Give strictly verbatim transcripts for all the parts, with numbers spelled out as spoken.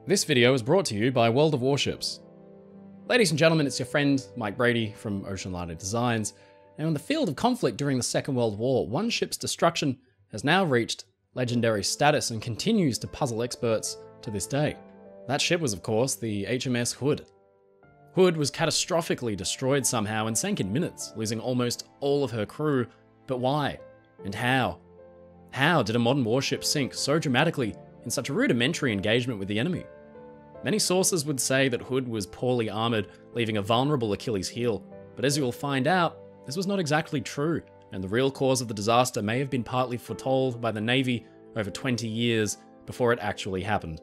This video is brought to you by World of Warships. Ladies and gentlemen, it's your friend Mike Brady from Ocean Liner Designs, and on the field of conflict during the Second World War, one ship's destruction has now reached legendary status and continues to puzzle experts to this day. That ship was, of course, the H M S Hood. Hood was catastrophically destroyed somehow and sank in minutes, losing almost all of her crew. But why? And how? How did a modern warship sink so dramatically in such a rudimentary engagement with the enemy? Many sources would say that Hood was poorly armoured, leaving a vulnerable Achilles heel, but as you will find out, this was not exactly true, and the real cause of the disaster may have been partly foretold by the Navy over twenty years before it actually happened.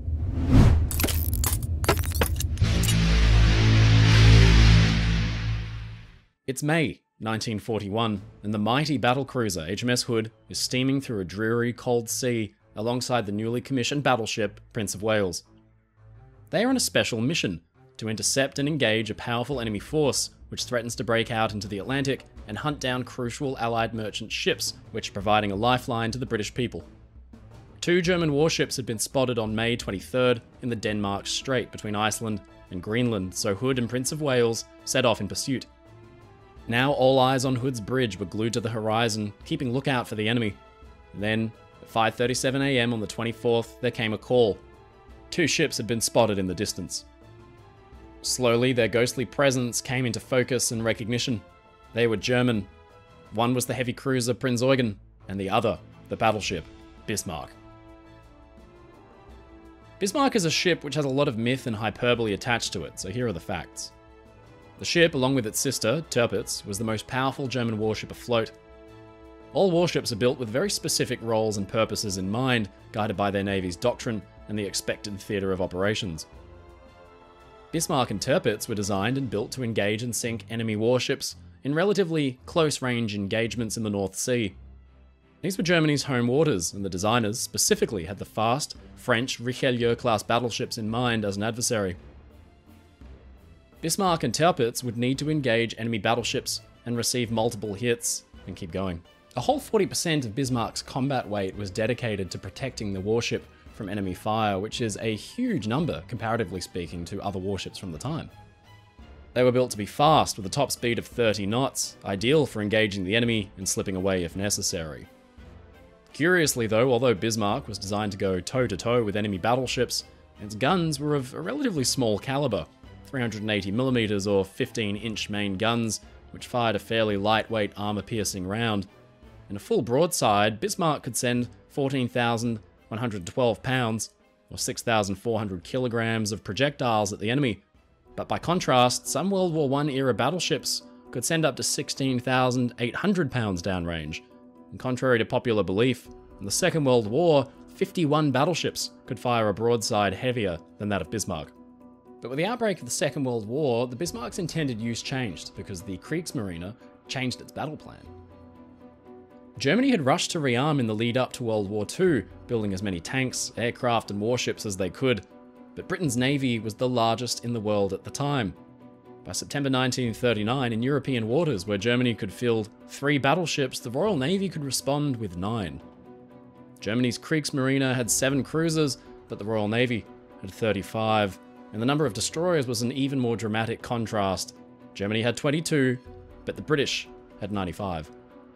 It's May nineteen forty-one, and the mighty battlecruiser H M S Hood is steaming through a dreary, cold sea alongside the newly commissioned battleship Prince of Wales. They are on a special mission to intercept and engage a powerful enemy force which threatens to break out into the Atlantic and hunt down crucial Allied merchant ships, which are providing a lifeline to the British people. Two German warships had been spotted on May twenty-third in the Denmark Strait between Iceland and Greenland, so Hood and Prince of Wales set off in pursuit. Now all eyes on Hood's bridge were glued to the horizon, keeping lookout for the enemy. Then, at five thirty-seven a m on the twenty-fourth, there came a call. Two ships had been spotted in the distance. Slowly, their ghostly presence came into focus and recognition. They were German. One was the heavy cruiser Prinz Eugen, and the other, the battleship Bismarck. Bismarck is a ship which has a lot of myth and hyperbole attached to it, so here are the facts. The ship, along with its sister, Tirpitz, was the most powerful German warship afloat. All warships are built with very specific roles and purposes in mind, guided by their Navy's doctrine and the expected theatre of operations. Bismarck and Tirpitz were designed and built to engage and sink enemy warships in relatively close-range engagements in the North Sea. These were Germany's home waters, and the designers specifically had the fast, French Richelieu-class battleships in mind as an adversary. Bismarck and Tirpitz would need to engage enemy battleships and receive multiple hits and keep going. A whole forty percent of Bismarck's combat weight was dedicated to protecting the warship from enemy fire, which is a huge number, comparatively speaking, to other warships from the time. They were built to be fast, with a top speed of thirty knots, ideal for engaging the enemy and slipping away if necessary. Curiously though, although Bismarck was designed to go toe-to-toe with enemy battleships, its guns were of a relatively small caliber, three hundred eighty millimeters or fifteen inch main guns, which fired a fairly lightweight armor-piercing round. In a full broadside, Bismarck could send fourteen thousand one hundred twelve pounds, or six thousand four hundred kilograms of projectiles at the enemy, but by contrast, some World War One era battleships could send up to sixteen thousand eight hundred pounds downrange. And contrary to popular belief, in the Second World War, fifty-one battleships could fire a broadside heavier than that of Bismarck. But with the outbreak of the Second World War, the Bismarck's intended use changed because the Kriegsmarine changed its battle plan. Germany had rushed to rearm in the lead up to World War Two, building as many tanks, aircraft and warships as they could, but Britain's navy was the largest in the world at the time. By September nineteen thirty-nine, in European waters where Germany could field three battleships, the Royal Navy could respond with nine. Germany's Kriegsmarine had seven cruisers, but the Royal Navy had thirty-five, and the number of destroyers was an even more dramatic contrast. Germany had twenty-two, but the British had ninety-five.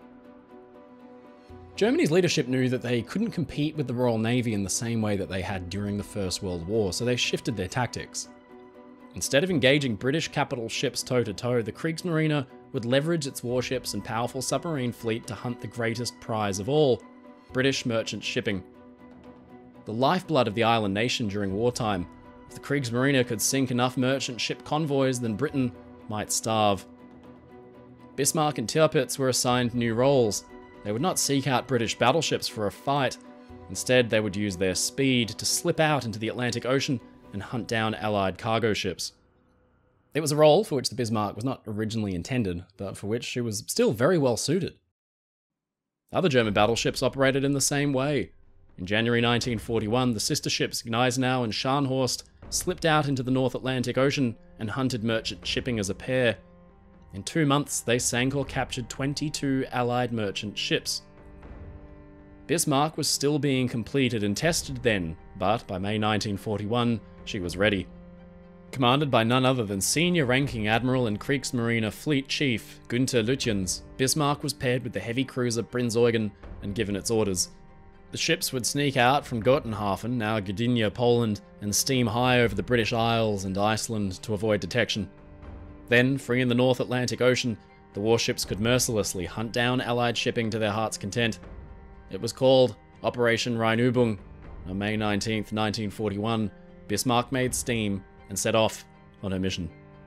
Germany's leadership knew that they couldn't compete with the Royal Navy in the same way that they had during the First World War, so they shifted their tactics. Instead of engaging British capital ships toe-to-toe, the Kriegsmarine would leverage its warships and powerful submarine fleet to hunt the greatest prize of all, British merchant shipping. The lifeblood of the island nation during wartime, if the Kriegsmarine could sink enough merchant ship convoys, then Britain might starve. Bismarck and Tirpitz were assigned new roles. They would not seek out British battleships for a fight. Instead, they would use their speed to slip out into the Atlantic Ocean and hunt down Allied cargo ships. It was a role for which the Bismarck was not originally intended, but for which she was still very well suited. Other German battleships operated in the same way. In January nineteen forty-one, the sister ships Gneisenau and Scharnhorst slipped out into the North Atlantic Ocean and hunted merchant shipping as a pair. In two months, they sank or captured twenty-two Allied merchant ships. Bismarck was still being completed and tested then, but by May nineteen forty-one, she was ready. Commanded by none other than senior-ranking Admiral and Kriegsmarine Fleet Chief Günther Lütjens, Bismarck was paired with the heavy cruiser Prinz Eugen and given its orders. The ships would sneak out from Gotenhafen, now Gdynia, Poland, and steam high over the British Isles and Iceland to avoid detection. Then, free in the North Atlantic Ocean, the warships could mercilessly hunt down Allied shipping to their heart's content. It was called Operation Rheinübung. On May nineteenth, nineteen forty-one, Bismarck made steam and set off on her mission.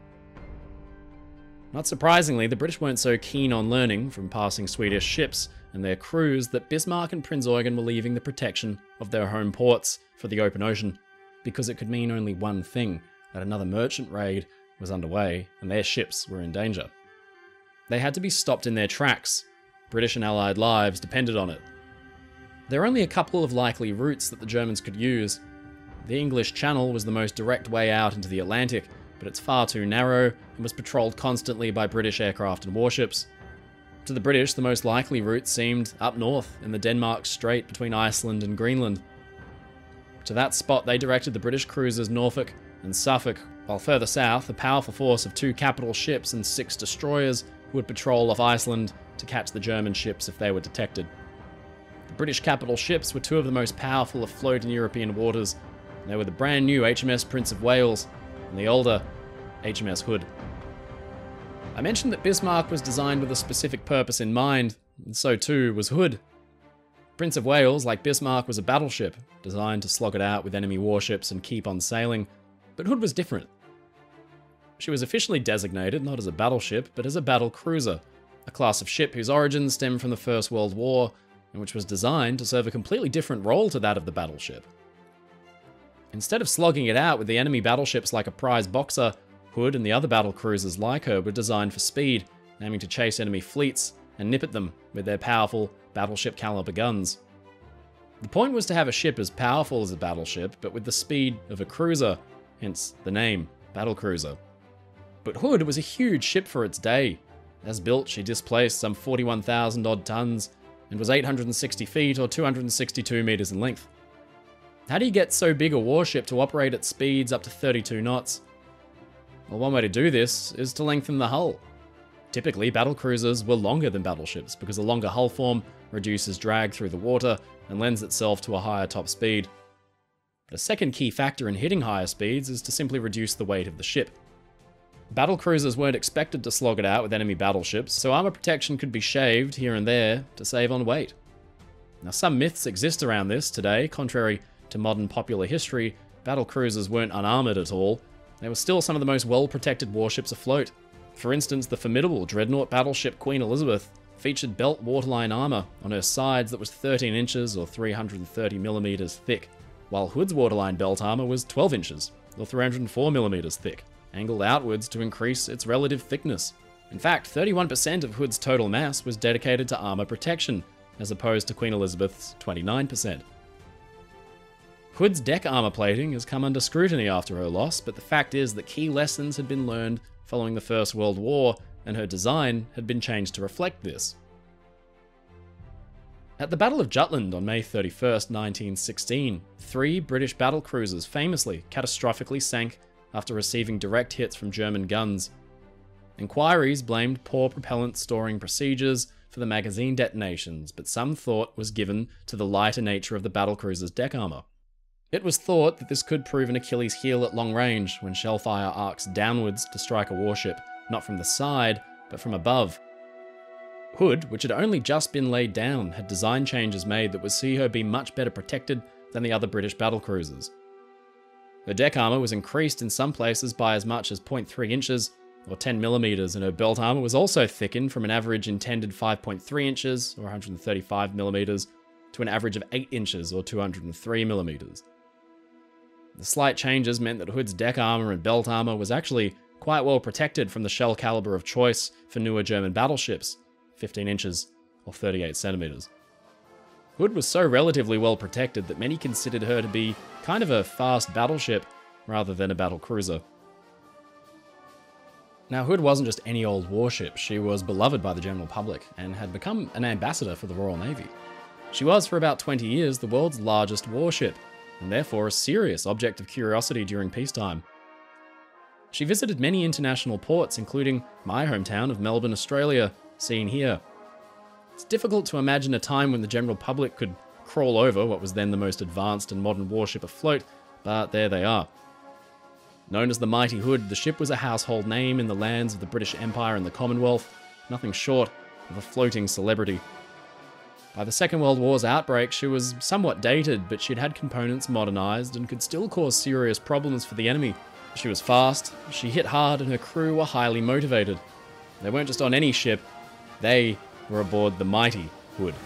Not surprisingly, the British weren't so keen on learning from passing Swedish ships and their crews that Bismarck and Prinz Eugen were leaving the protection of their home ports for the open ocean, because it could mean only one thing, that another merchant raid was underway and their ships were in danger. They had to be stopped in their tracks. British and Allied lives depended on it. There are only a couple of likely routes that the Germans could use. The English Channel was the most direct way out into the Atlantic, but it's far too narrow and was patrolled constantly by British aircraft and warships. To the British, the most likely route seemed up north in the Denmark Strait between Iceland and Greenland. To that spot, they directed the British cruisers Norfolk and Suffolk, while further south, a powerful force of two capital ships and six destroyers would patrol off Iceland to catch the German ships if they were detected. The British capital ships were two of the most powerful afloat in European waters. They were the brand new H M S Prince of Wales and the older H M S Hood. I mentioned that Bismarck was designed with a specific purpose in mind, and so too was Hood. Prince of Wales, like Bismarck, was a battleship, designed to slog it out with enemy warships and keep on sailing, but Hood was different. She was officially designated not as a battleship, but as a battle cruiser, a class of ship whose origins stem from the First World War, and which was designed to serve a completely different role to that of the battleship. Instead of slogging it out with the enemy battleships like a prize boxer, Hood and the other battle cruisers like her were designed for speed, aiming to chase enemy fleets and nip at them with their powerful battleship caliber guns. The point was to have a ship as powerful as a battleship, but with the speed of a cruiser, hence the name, battlecruiser. But Hood was a huge ship for its day. As built, she displaced some forty-one thousand odd tons and was eight hundred sixty feet or two hundred sixty-two meters in length. How do you get so big a warship to operate at speeds up to thirty-two knots? Well, one way to do this is to lengthen the hull. Typically, battlecruisers were longer than battleships because a longer hull form reduces drag through the water and lends itself to a higher top speed. But a second key factor in hitting higher speeds is to simply reduce the weight of the ship. Battlecruisers weren't expected to slog it out with enemy battleships, so armor protection could be shaved here and there to save on weight. Now, some myths exist around this today. Contrary to modern popular history, battlecruisers weren't unarmored at all. They were still some of the most well-protected warships afloat. For instance, the formidable dreadnought battleship Queen Elizabeth featured belt waterline armor on her sides that was thirteen inches or three hundred thirty millimeters thick, while Hood's waterline belt armor was twelve inches or three hundred four millimeters thick, angled outwards to increase its relative thickness. In fact, thirty-one percent of Hood's total mass was dedicated to armor protection, as opposed to Queen Elizabeth's twenty-nine percent. Hood's deck armor plating has come under scrutiny after her loss, but the fact is that key lessons had been learned following the First World War, and her design had been changed to reflect this. At the Battle of Jutland on May thirty-first, nineteen sixteen, three British battle cruisers famously catastrophically sank after receiving direct hits from German guns. Inquiries blamed poor propellant storing procedures for the magazine detonations, but some thought was given to the lighter nature of the battlecruiser's deck armor. It was thought that this could prove an Achilles heel at long range when shellfire arcs downwards to strike a warship, not from the side, but from above. Hood, which had only just been laid down, had design changes made that would see her be much better protected than the other British battlecruisers. Her deck armor was increased in some places by as much as zero point three inches, or ten millimeters, and her belt armor was also thickened from an average intended five point three inches, or one hundred thirty-five millimeters, to an average of eight inches, or two hundred three millimeters. The slight changes meant that Hood's deck armor and belt armor was actually quite well protected from the shell caliber of choice for newer German battleships, fifteen inches or thirty-eight centimeters. Hood was so relatively well protected that many considered her to be kind of a fast battleship rather than a battle cruiser. Now, Hood wasn't just any old warship. She was beloved by the general public and had become an ambassador for the Royal Navy. She was, for about twenty years, the world's largest warship, and therefore a serious object of curiosity during peacetime. She visited many international ports, including my hometown of Melbourne, Australia, seen here. It's difficult to imagine a time when the general public could crawl over what was then the most advanced and modern warship afloat, but there they are. Known as the Mighty Hood, the ship was a household name in the lands of the British Empire and the Commonwealth, nothing short of a floating celebrity. By the Second World War's outbreak, she was somewhat dated, but she'd had components modernized and could still cause serious problems for the enemy. She was fast, she hit hard, and her crew were highly motivated. They weren't just on any ship, they were aboard the Mighty Hood.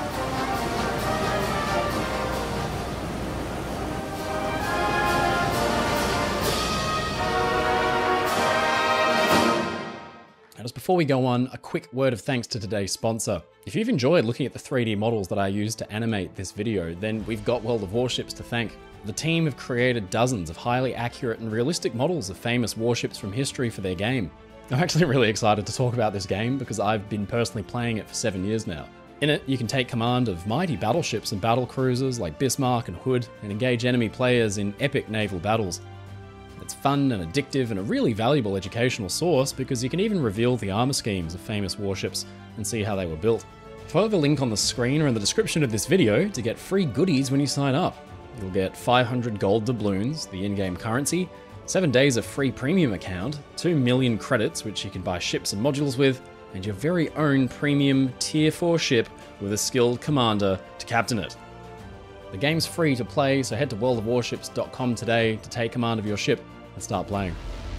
Just before we go on, a quick word of thanks to today's sponsor. If you've enjoyed looking at the three D models that I used to animate this video, then we've got World of Warships to thank. The team have created dozens of highly accurate and realistic models of famous warships from history for their game. I'm actually really excited to talk about this game because I've been personally playing it for seven years now. In it, you can take command of mighty battleships and battle cruisers like Bismarck and Hood and engage enemy players in epic naval battles. It's fun and addictive and a really valuable educational source because you can even reveal the armor schemes of famous warships and see how they were built. Follow the link on the screen or in the description of this video to get free goodies when you sign up. You'll get five hundred gold doubloons, the in-game currency, seven days of free premium account, two million credits which you can buy ships and modules with, and your very own premium tier four ship with a skilled commander to captain it. The game's free to play, so head to world of warships dot com today to take command of your ship and start playing.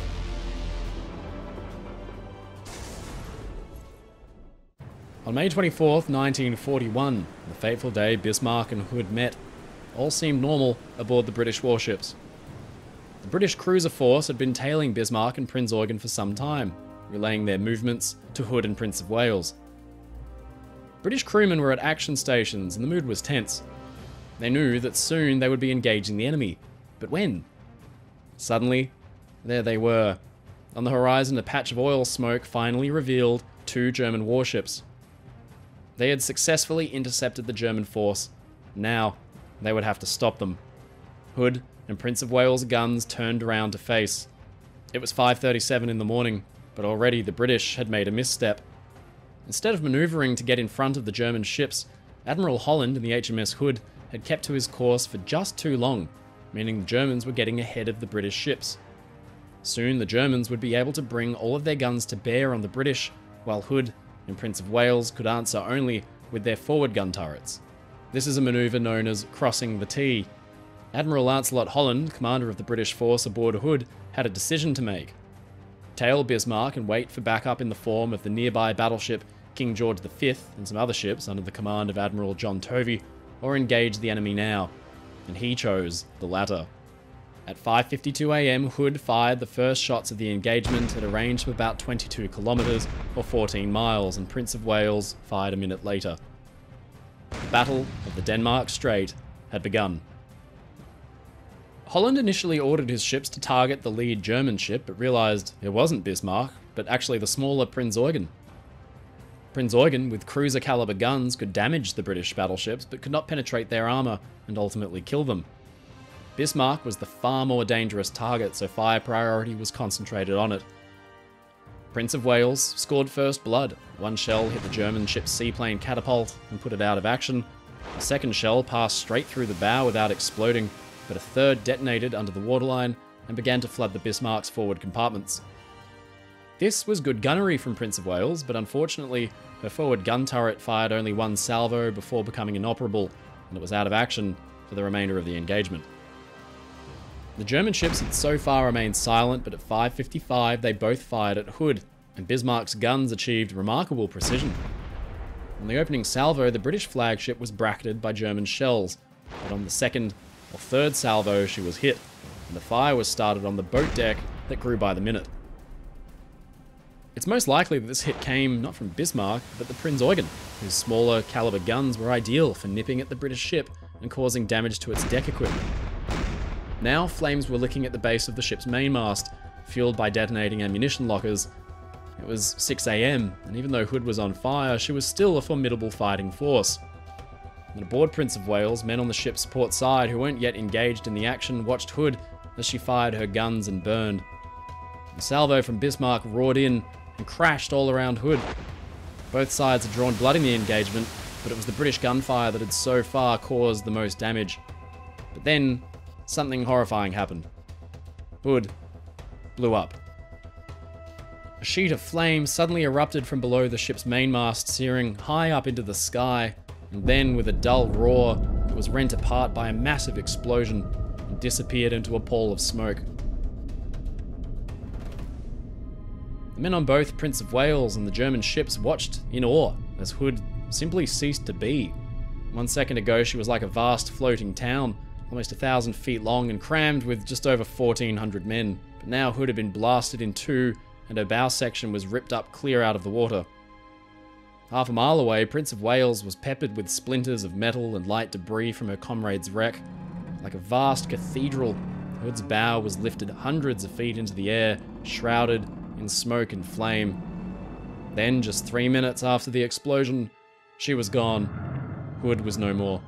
On May twenty-fourth, nineteen forty-one, the fateful day Bismarck and Hood met, all seemed normal aboard the British warships. The British cruiser force had been tailing Bismarck and Prinz Eugen for some time, relaying their movements to Hood and Prince of Wales. British crewmen were at action stations and the mood was tense. They knew that soon they would be engaging the enemy, but when? Suddenly, there they were. On the horizon, a patch of oil smoke finally revealed two German warships. They had successfully intercepted the German force. Now, they would have to stop them. Hood and Prince of Wales' guns turned around to face. It was five thirty-seven in the morning, but already the British had made a misstep. Instead of maneuvering to get in front of the German ships, Admiral Holland in the H M S Hood had kept to his course for just too long, meaning the Germans were getting ahead of the British ships. Soon the Germans would be able to bring all of their guns to bear on the British, while Hood and Prince of Wales could answer only with their forward gun turrets. This is a manoeuvre known as crossing the T. Admiral Lancelot Holland, commander of the British force aboard Hood, had a decision to make. Tail Bismarck and wait for backup in the form of the nearby battleship King George the Fifth and some other ships under the command of Admiral John Tovey, or engage the enemy now, and he chose the latter. At five fifty-two a m, Hood fired the first shots of the engagement at a range of about twenty-two kilometers or fourteen miles, and Prince of Wales fired a minute later. The Battle of the Denmark Strait had begun. Holland initially ordered his ships to target the lead German ship, but realized it wasn't Bismarck, but actually the smaller Prinz Eugen. Prinz Eugen, with cruiser-caliber guns, could damage the British battleships, but could not penetrate their armor and ultimately kill them. Bismarck was the far more dangerous target, so fire priority was concentrated on it. Prince of Wales scored first blood. One shell hit the German ship's seaplane catapult and put it out of action. A second shell passed straight through the bow without exploding, but a third detonated under the waterline and began to flood the Bismarck's forward compartments. This was good gunnery from Prince of Wales, but unfortunately, her forward gun turret fired only one salvo before becoming inoperable, and it was out of action for the remainder of the engagement. The German ships had so far remained silent, but at five fifty-five they both fired at Hood, and Bismarck's guns achieved remarkable precision. On the opening salvo, the British flagship was bracketed by German shells, but on the second or third salvo she was hit, and the fire was started on the boat deck that grew by the minute. It's most likely that this hit came not from Bismarck, but the Prinz Eugen, whose smaller caliber guns were ideal for nipping at the British ship and causing damage to its deck equipment. Now, flames were licking at the base of the ship's mainmast, fueled by detonating ammunition lockers. It was six a m, and even though Hood was on fire, she was still a formidable fighting force. And aboard Prince of Wales, men on the ship's port side who weren't yet engaged in the action watched Hood as she fired her guns and burned. The salvo from Bismarck roared in and crashed all around Hood. Both sides had drawn blood in the engagement, but it was the British gunfire that had so far caused the most damage. But then, something horrifying happened. Hood blew up. A sheet of flame suddenly erupted from below the ship's mainmast, searing high up into the sky, and then, with a dull roar, it was rent apart by a massive explosion and disappeared into a pall of smoke. The men on both Prince of Wales and the German ships watched in awe as Hood simply ceased to be. One second ago, she was like a vast floating town, almost a thousand feet long and crammed with just over fourteen hundred men. But now Hood had been blasted in two, and her bow section was ripped up clear out of the water. Half a mile away, Prince of Wales was peppered with splinters of metal and light debris from her comrade's wreck. Like a vast cathedral, Hood's bow was lifted hundreds of feet into the air, shrouded in smoke and flame. Then, just three minutes after the explosion, she was gone. Hood was no more.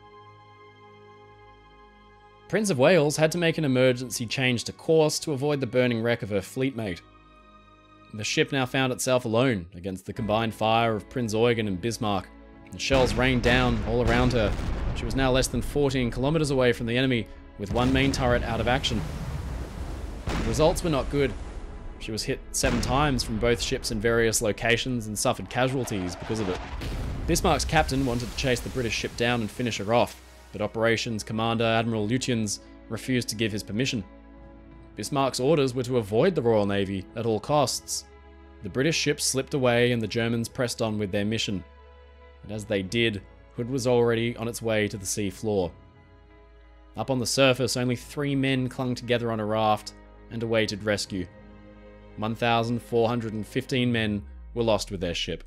Prince of Wales had to make an emergency change to course to avoid the burning wreck of her fleetmate. The ship now found itself alone against the combined fire of Prinz Eugen and Bismarck. The shells rained down all around her. She was now less than fourteen kilometers away from the enemy, with one main turret out of action. The results were not good. She was hit seven times from both ships in various locations and suffered casualties because of it. Bismarck's captain wanted to chase the British ship down and finish her off, but Operations Commander Admiral Lutyens refused to give his permission. Bismarck's orders were to avoid the Royal Navy at all costs. The British ships slipped away and the Germans pressed on with their mission. And as they did, Hood was already on its way to the sea floor. Up on the surface, only three men clung together on a raft and awaited rescue. one thousand four hundred fifteen men were lost with their ship.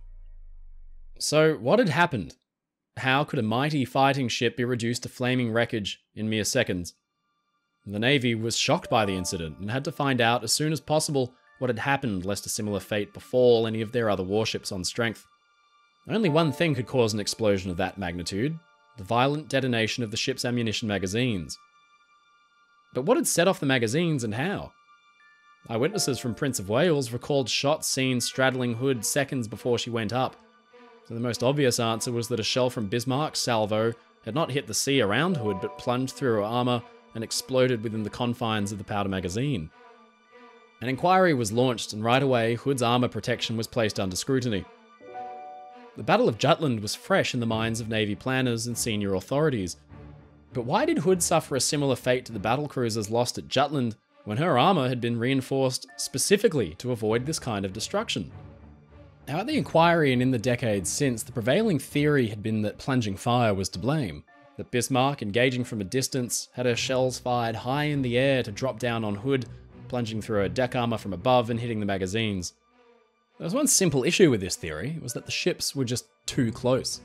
So, what had happened? How could a mighty fighting ship be reduced to flaming wreckage in mere seconds? The Navy was shocked by the incident and had to find out as soon as possible what had happened, lest a similar fate befall any of their other warships on strength. Only one thing could cause an explosion of that magnitude: the violent detonation of the ship's ammunition magazines. But what had set off the magazines and how? Eyewitnesses from Prince of Wales recalled shots seen straddling Hood seconds before she went up. So the most obvious answer was that a shell from Bismarck's salvo had not hit the sea around Hood, but plunged through her armor and exploded within the confines of the powder magazine. An inquiry was launched, and right away, Hood's armor protection was placed under scrutiny. The Battle of Jutland was fresh in the minds of Navy planners and senior authorities. But why did Hood suffer a similar fate to the battle cruisers lost at Jutland when her armor had been reinforced specifically to avoid this kind of destruction? Now, at the inquiry and in the decades since, the prevailing theory had been that plunging fire was to blame. That Bismarck, engaging from a distance, had her shells fired high in the air to drop down on Hood, plunging through her deck armor from above and hitting the magazines. There was one simple issue with this theory: it was that the ships were just too close.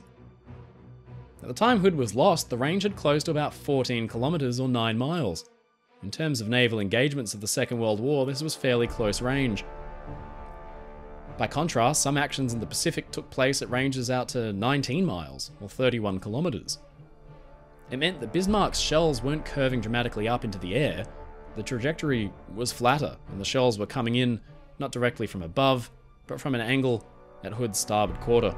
At the time Hood was lost, the range had closed to about fourteen kilometers or nine miles. In terms of naval engagements of the Second World War, this was fairly close range. By contrast, some actions in the Pacific took place at ranges out to nineteen miles, or thirty-one kilometers. It meant that Bismarck's shells weren't curving dramatically up into the air. The trajectory was flatter, and the shells were coming in not directly from above, but from an angle at Hood's starboard quarter.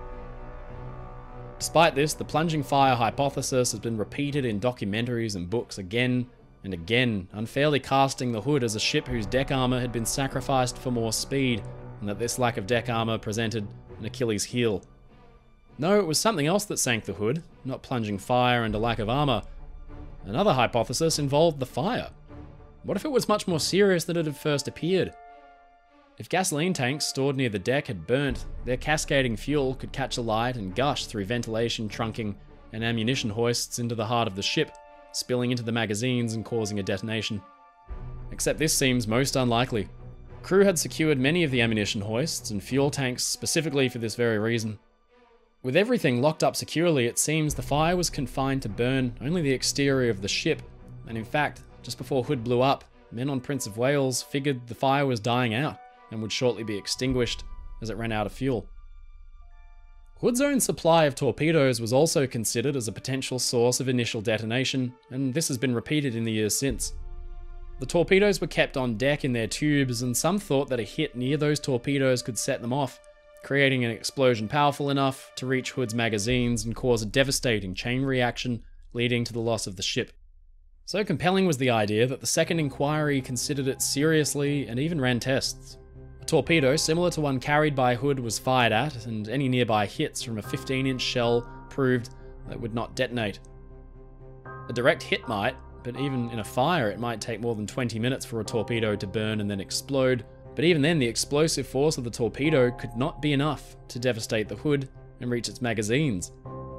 Despite this, the plunging fire hypothesis has been repeated in documentaries and books again and again, unfairly casting the Hood as a ship whose deck armor had been sacrificed for more speed, and that this lack of deck armor presented an Achilles heel. No, it was something else that sank the Hood, not plunging fire and a lack of armor. Another hypothesis involved the fire. What if it was much more serious than it had first appeared? If gasoline tanks stored near the deck had burnt, their cascading fuel could catch alight and gush through ventilation trunking and ammunition hoists into the heart of the ship, spilling into the magazines and causing a detonation. Except this seems most unlikely. Crew had secured many of the ammunition hoists and fuel tanks specifically for this very reason. With everything locked up securely, it seems the fire was confined to burn only the exterior of the ship, and in fact, just before Hood blew up, men on Prince of Wales figured the fire was dying out and would shortly be extinguished as it ran out of fuel. Hood's own supply of torpedoes was also considered as a potential source of initial detonation, and this has been repeated in the years since. The torpedoes were kept on deck in their tubes, and some thought that a hit near those torpedoes could set them off, creating an explosion powerful enough to reach Hood's magazines and cause a devastating chain reaction, leading to the loss of the ship. So compelling was the idea that the second inquiry considered it seriously and even ran tests. A torpedo similar to one carried by Hood was fired at, and any nearby hits from a fifteen inch shell proved that it would not detonate. A direct hit might, but even in a fire it might take more than twenty minutes for a torpedo to burn and then explode, but even then the explosive force of the torpedo could not be enough to devastate the Hood and reach its magazines.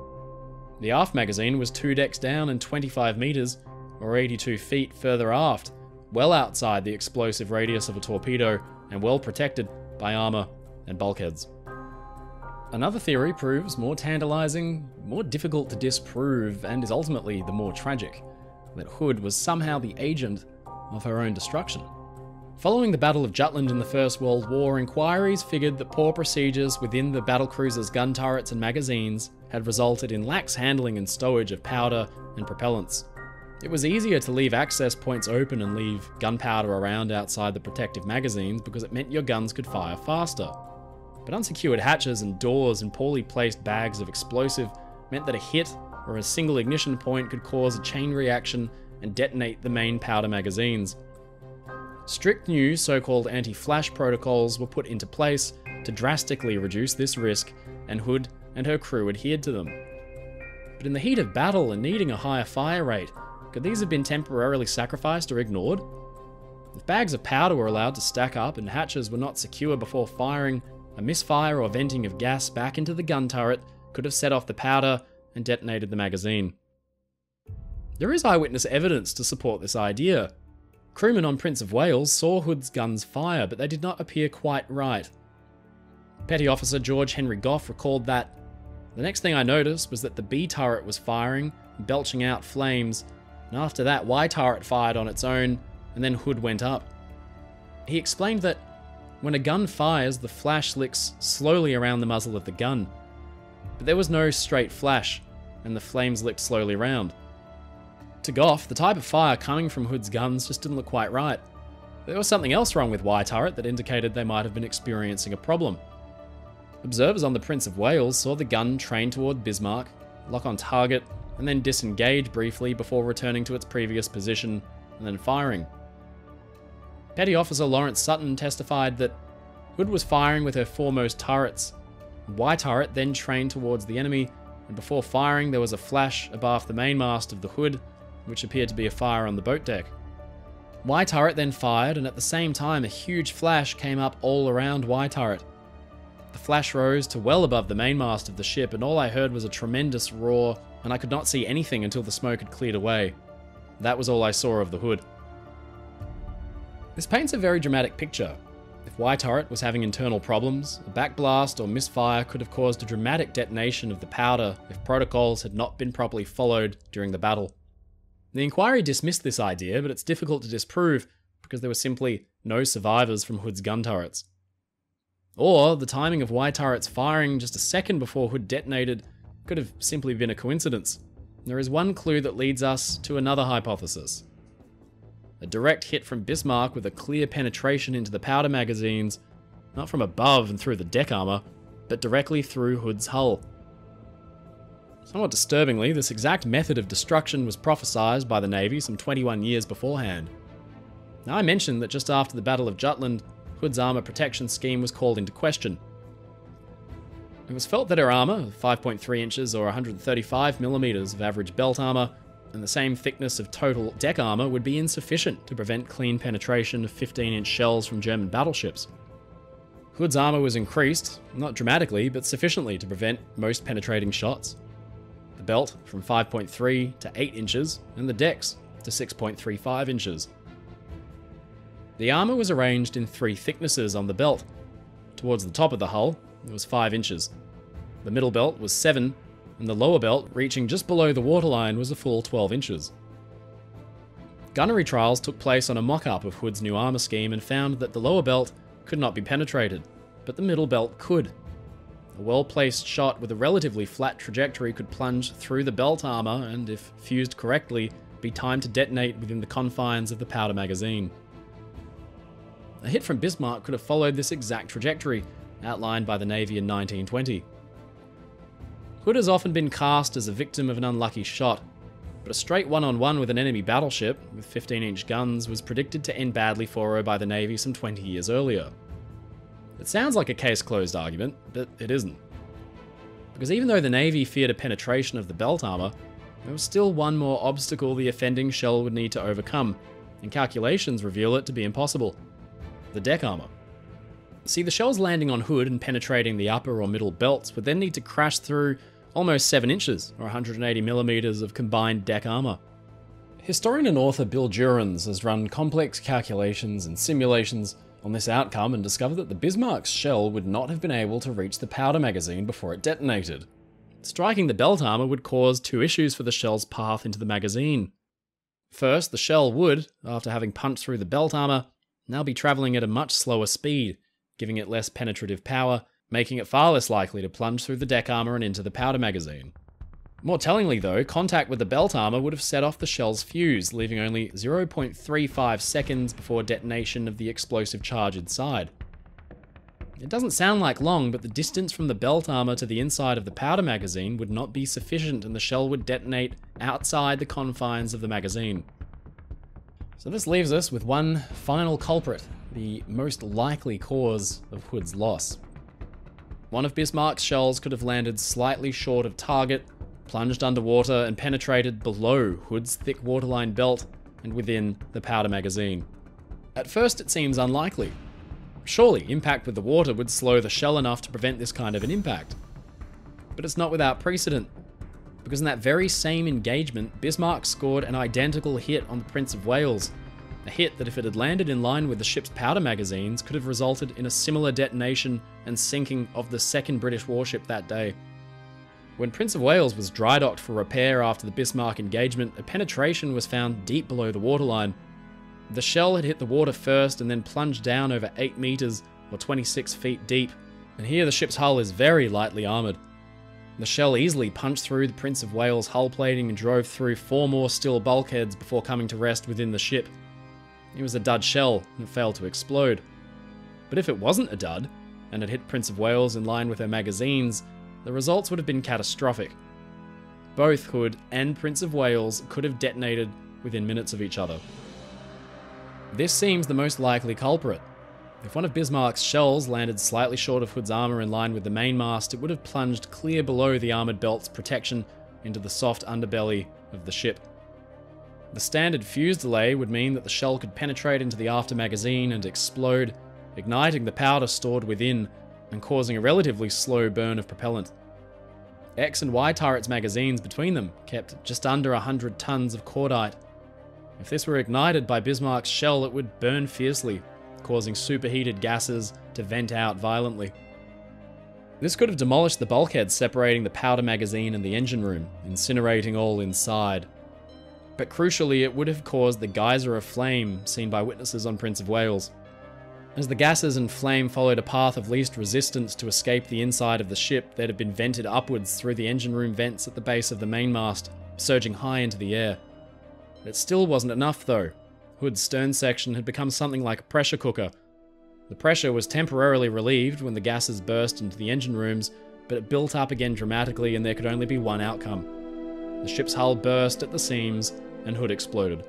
The aft magazine was two decks down and twenty-five meters, or eighty-two feet further aft, well outside the explosive radius of a torpedo and well protected by armor and bulkheads. Another theory proves more tantalizing, more difficult to disprove, and is ultimately the more tragic, that Hood was somehow the agent of her own destruction. Following the Battle of Jutland in the First World War, inquiries figured that poor procedures within the battlecruiser's gun turrets and magazines had resulted in lax handling and stowage of powder and propellants. It was easier to leave access points open and leave gunpowder around outside the protective magazines because it meant your guns could fire faster. But unsecured hatches and doors and poorly placed bags of explosive meant that a hit or a single ignition point could cause a chain reaction and detonate the main powder magazines. Strict new so-called anti-flash protocols were put into place to drastically reduce this risk, and Hood and her crew adhered to them. But in the heat of battle and needing a higher fire rate, could these have been temporarily sacrificed or ignored? If bags of powder were allowed to stack up and hatches were not secure before firing, a misfire or venting of gas back into the gun turret could have set off the powder and detonated the magazine. There is eyewitness evidence to support this idea. Crewmen on Prince of Wales saw Hood's guns fire, but they did not appear quite right. Petty Officer George Henry Goff recalled that, "The next thing I noticed was that the B turret was firing, belching out flames, and after that Y turret fired on its own, and then Hood went up." He explained that when a gun fires, the flash licks slowly around the muzzle of the gun. But there was no straight flash, and the flames licked slowly round. To Goff, the type of fire coming from Hood's guns just didn't look quite right. There was something else wrong with Y turret that indicated they might have been experiencing a problem. Observers on the Prince of Wales saw the gun train toward Bismarck, lock on target, and then disengage briefly before returning to its previous position and then firing. Petty Officer Lawrence Sutton testified that Hood was firing with her foremost turrets. Y turret then trained towards the enemy, and before firing there was a flash abaft the mainmast of the Hood, which appeared to be a fire on the boat deck. Y turret then fired, and at the same time a huge flash came up all around Y turret. The flash rose to well above the mainmast of the ship, and all I heard was a tremendous roar, and I could not see anything until the smoke had cleared away. That was all I saw of the Hood. This paints a very dramatic picture. If Y turret was having internal problems, a backblast or misfire could have caused a dramatic detonation of the powder if protocols had not been properly followed during the battle. The inquiry dismissed this idea, but it's difficult to disprove because there were simply no survivors from Hood's gun turrets. Or the timing of Y turrets firing just a second before Hood detonated could have simply been a coincidence. There is one clue that leads us to another hypothesis. A direct hit from Bismarck with a clear penetration into the powder magazines, not from above and through the deck armor, but directly through Hood's hull. Somewhat disturbingly, this exact method of destruction was prophesied by the Navy some twenty-one years beforehand. Now, I mentioned that just after the Battle of Jutland, Hood's armor protection scheme was called into question. It was felt that her armor, five point three inches or one hundred thirty-five millimeters of average belt armor, and the same thickness of total deck armor would be insufficient to prevent clean penetration of fifteen inch shells from German battleships. Hood's armor was increased, not dramatically, but sufficiently to prevent most penetrating shots. The belt from five point three to eight inches, and the decks to six point three five inches. The armor was arranged in three thicknesses on the belt. Towards the top of the hull, it was five inches. The middle belt was seven, and the lower belt, reaching just below the waterline, was a full twelve inches. Gunnery trials took place on a mock-up of Hood's new armor scheme and found that the lower belt could not be penetrated, but the middle belt could. A well-placed shot with a relatively flat trajectory could plunge through the belt armor and, if fused correctly, be timed to detonate within the confines of the powder magazine. A hit from Bismarck could have followed this exact trajectory, outlined by the Navy in nineteen twenty. Hood has often been cast as a victim of an unlucky shot, but a straight one-on-one with an enemy battleship with fifteen inch guns was predicted to end badly for her by the Navy some twenty years earlier. It sounds like a case-closed argument, but it isn't. Because even though the Navy feared a penetration of the belt armor, there was still one more obstacle the offending shell would need to overcome, and calculations reveal it to be impossible: the deck armor. See, the shells landing on Hood and penetrating the upper or middle belts would then need to crash through almost seven inches, or one hundred eighty millimeters of combined deck armor. Historian and author Bill Durans has run complex calculations and simulations on this outcome and discovered that the Bismarck's shell would not have been able to reach the powder magazine before it detonated. Striking the belt armor would cause two issues for the shell's path into the magazine. First, the shell would, after having punched through the belt armor, now be traveling at a much slower speed, giving it less penetrative power, making it far less likely to plunge through the deck armor and into the powder magazine. More tellingly though, contact with the belt armor would have set off the shell's fuse, leaving only zero point three five seconds before detonation of the explosive charge inside. It doesn't sound like long, but the distance from the belt armor to the inside of the powder magazine would not be sufficient, and the shell would detonate outside the confines of the magazine. So this leaves us with one final culprit, the most likely cause of Hood's loss. One of Bismarck's shells could have landed slightly short of target, plunged underwater, and penetrated below Hood's thick waterline belt and within the powder magazine. At first it seems unlikely. Surely impact with the water would slow the shell enough to prevent this kind of an impact. But it's not without precedent, because in that very same engagement, Bismarck scored an identical hit on the Prince of Wales, a hit that, if it had landed in line with the ship's powder magazines, could have resulted in a similar detonation and sinking of the second British warship that day. When Prince of Wales was dry docked for repair after the Bismarck engagement, a penetration was found deep below the waterline. The shell had hit the water first and then plunged down over eight meters or twenty-six feet deep, and here the ship's hull is very lightly armored. The shell easily punched through the Prince of Wales hull plating and drove through four more steel bulkheads before coming to rest within the ship. It was a dud shell and it failed to explode. But if it wasn't a dud, and had hit Prince of Wales in line with her magazines, the results would have been catastrophic. Both Hood and Prince of Wales could have detonated within minutes of each other. This seems the most likely culprit. If one of Bismarck's shells landed slightly short of Hood's armor in line with the mainmast, it would have plunged clear below the armored belt's protection into the soft underbelly of the ship. The standard fuse delay would mean that the shell could penetrate into the after magazine and explode, igniting the powder stored within and causing a relatively slow burn of propellant. X and Y turrets' magazines between them kept just under one hundred tons of cordite. If this were ignited by Bismarck's shell, it would burn fiercely, causing superheated gases to vent out violently. This could have demolished the bulkheads separating the powder magazine and the engine room, incinerating all inside. But crucially, it would have caused the geyser of flame seen by witnesses on Prince of Wales. As the gases and flame followed a path of least resistance to escape the inside of the ship, they'd have been vented upwards through the engine room vents at the base of the mainmast, surging high into the air. It still wasn't enough though. Hood's stern section had become something like a pressure cooker. The pressure was temporarily relieved when the gases burst into the engine rooms, but it built up again dramatically and there could only be one outcome. The ship's hull burst at the seams and Hood exploded.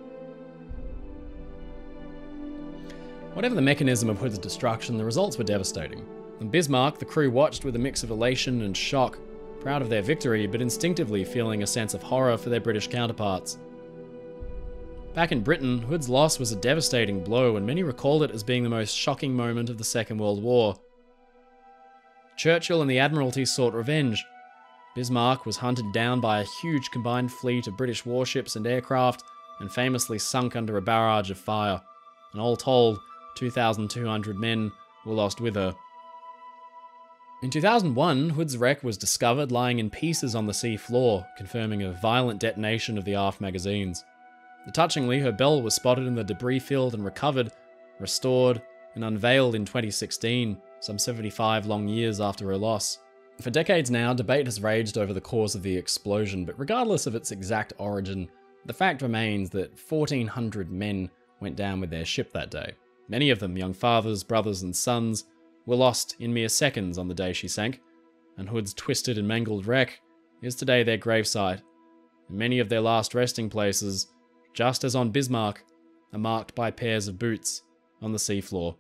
Whatever the mechanism of Hood's destruction, the results were devastating. On Bismarck, the crew watched with a mix of elation and shock, proud of their victory, but instinctively feeling a sense of horror for their British counterparts. Back in Britain, Hood's loss was a devastating blow, and many recalled it as being the most shocking moment of the Second World War. Churchill and the Admiralty sought revenge. Bismarck was hunted down by a huge combined fleet of British warships and aircraft, and famously sunk under a barrage of fire. And all told, two thousand two hundred men were lost with her. In two thousand one, Hood's wreck was discovered lying in pieces on the sea floor, confirming a violent detonation of the aft magazines. Touchingly, her bell was spotted in the debris field and recovered, restored, and unveiled in twenty sixteen, some seventy-five long years after her loss. For decades now, debate has raged over the cause of the explosion, but regardless of its exact origin, the fact remains that fourteen hundred men went down with their ship that day. Many of them, young fathers, brothers, and sons, were lost in mere seconds on the day she sank, and Hood's twisted and mangled wreck is today their gravesite. And many of their last resting places, just as on Bismarck, are marked by pairs of boots on the seafloor.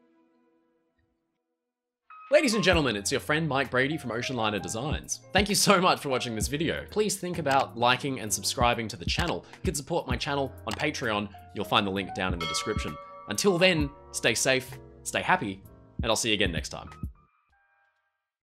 Ladies and gentlemen, it's your friend Mike Brady from Ocean Liner Designs. Thank you so much for watching this video. Please think about liking and subscribing to the channel. You can support my channel on Patreon. You'll find the link down in the description. Until then, stay safe, stay happy, and I'll see you again next time.